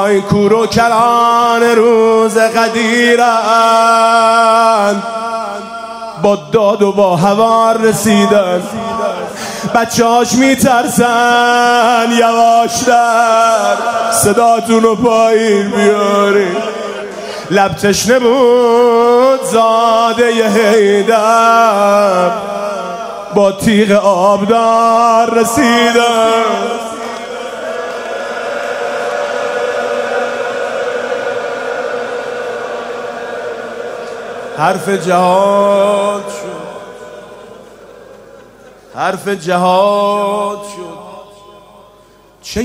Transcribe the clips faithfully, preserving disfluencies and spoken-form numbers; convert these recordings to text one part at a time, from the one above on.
وای کور و کران روز قدیرن، با داد و با هوار رسیدن. بچه هاش میترسن یواشتر صداتون رو پایین بیاری. لب تشنه بود زاده ی حیدر، با تیغ آبدار رسیدن. حرف جهاد شد، حرف جهاد شد. چه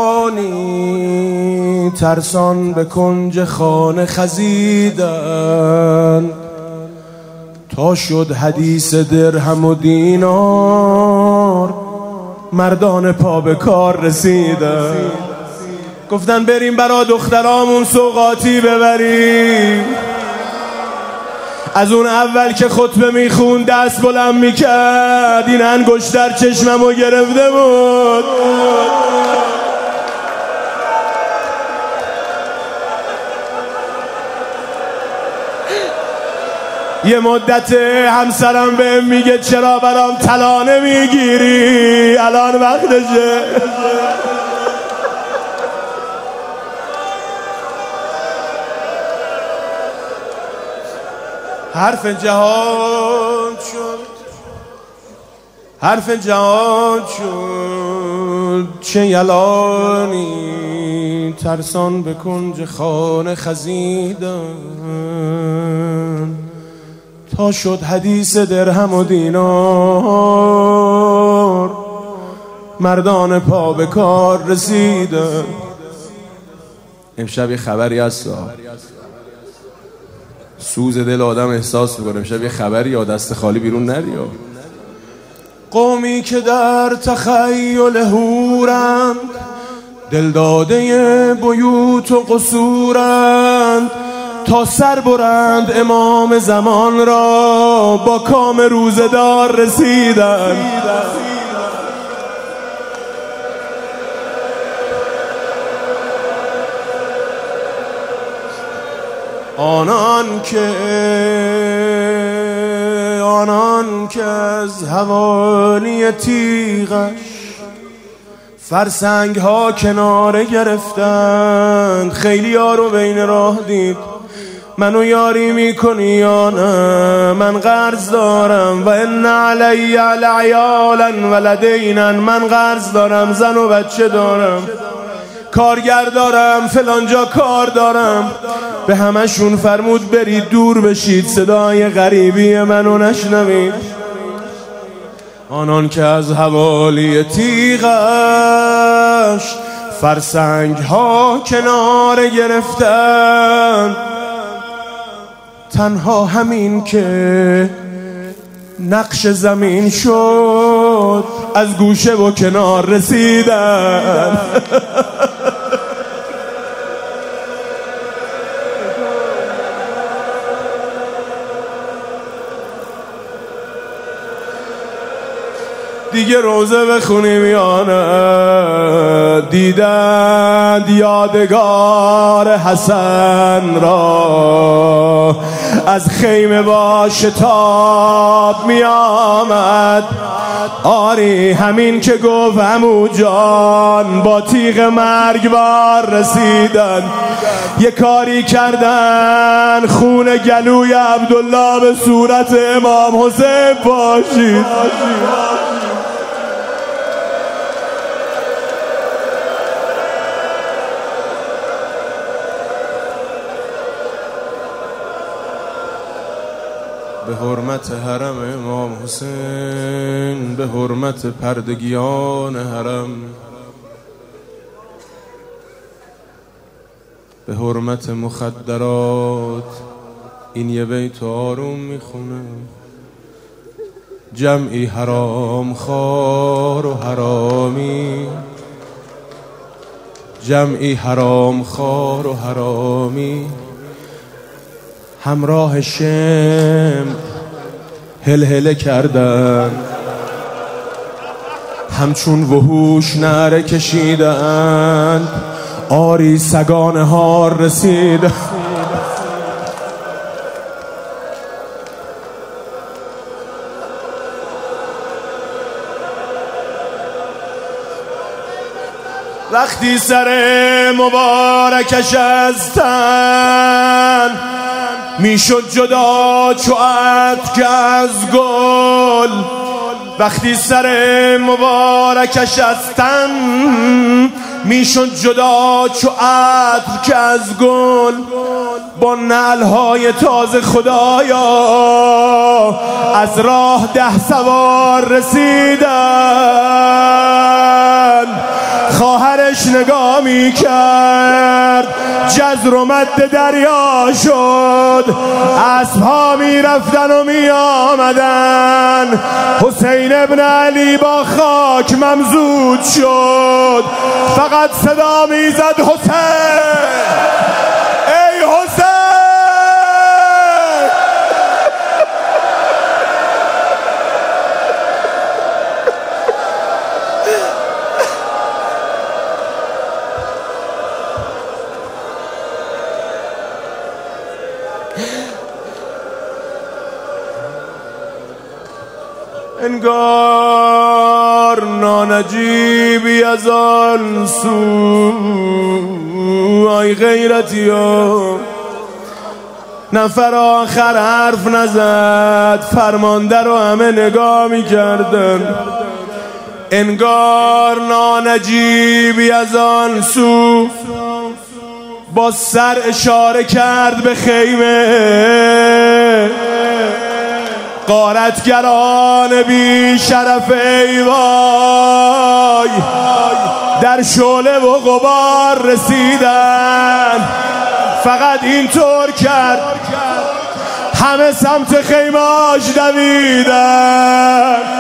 یلانی ترسان به کنج خانه خزیدن، تا شد حدیث درهم و دینار، مردان پا به کار رسیدن. گفتن بریم برا دخترامون سوغاتی ببریم. از اون اول که خطبه میخون دست بلند میکرد، این انگشتر چشممو گرفته بود. یه مدت همسرم بهم میگه چرا برام طلا نمیگیری، الان وقتشه. حرف جهاد شد، حرف جهاد شد. چه یلانی ترسان به کنج خانه خزیدن، تا شد حدیث درهم و دینار، مردان پا به کار رسیدن. امشب یه خبری هست، سوز دل آدم احساس میکنه. امشب یه خبری یا دست خالی بیرون نری. قومی که در تخیل هورند، دلداده بیوت و قصورند، تا سر برند امام زمان را، با کام روزدار رسیدند. آنان که آنان که از حوالی تیغش فرسنگ ها کناره گرفتند، خیلی ها رو بین راه دید. منو یاری میکنی یا نه؟ من قرض دارم و ان علی لعیالا ولدینا، من قرض دارم، زن و بچه دارم، کارگر دارم، فلانجا کار دارم. به همشون فرمود برید دور بشید، صدای غریبی منو نشنوید. آنان که از حوالی تیغش فرسنگ ها کنار گرفتن، تنها همین که نقش زمین شد، از گوشه و کنار رسیدن. دیگه روزه بخونیم یا نه؟ دیدند یادگار حسن را، از خیمه با شتاب می آمد. آری همین که گفت عمو جان، با تیغ مرگبار رسیدن. یه کاری کردن خون گلوی عبدالله به صورت امام حسین پاشید. به حرمت حرم امام حسین، به حرمت پردگیان حرم، به حرمت مخدرات، این یه بیت آروم میخونه. جمعی حرام خار و حرامی، جمعی حرام خار و حرامی، همراه شم هل هله کردن، همچون وحوش نعره کشیدن. آری سگان هار رسید. وقتی سر مبارکش از تن میشد جدا چو عطر از گل، وقتی سر مبارکش از تن میشد جدا چو عطر از گل، با نعلهای تازه خدایا از راه ده سوار رسیدن. خواهرش نگاه می کرد جزر و مد دریا شد، اسبها می رفتن و می آمدن. حسین ابن علی با خاک ممزود شد، فقط صدا می زد حسین، ای حسین. انگار نانجیبی از آن سو، آی غیرتی ها. نفر آخر حرف نزد، فرمانده رو همه نگاه می کردن. انگار نانجیبی از آن سو با سر اشاره کرد به خیمه. غارتگران بی شرف ای وای در شعله و غبار رسیدن. فقط اینطور کرد همه سمت خیمه‌اش دویدن.